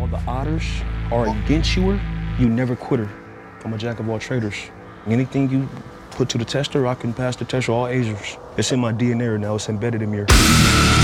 the others are against you, you never quitter. I'm a jack of all traders. Anything you put to the tester, I can pass the tester all Asians. It's in my DNA now, it's embedded in me.